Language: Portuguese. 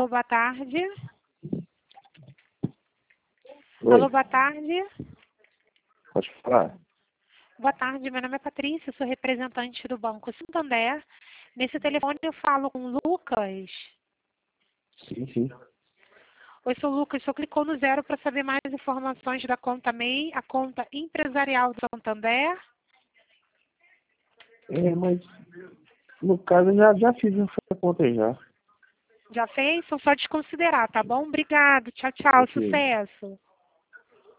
Alô, boa tarde. Oi, Alô, boa tarde. pode falar? Boa tarde, meu nome é Patrícia, sou representante do Banco Santander. Nesse telefone eu falo com o Lucas. Sim, sim. Oi, sou o Lucas, só clicou no 0 para saber mais informações da conta MEI, a conta empresarial do Santander. Mas no caso eu já fiz essa conta aí já. Já fez? Então só desconsiderar, tá bom? Obrigado, tchau, tchau, Ok. sucesso.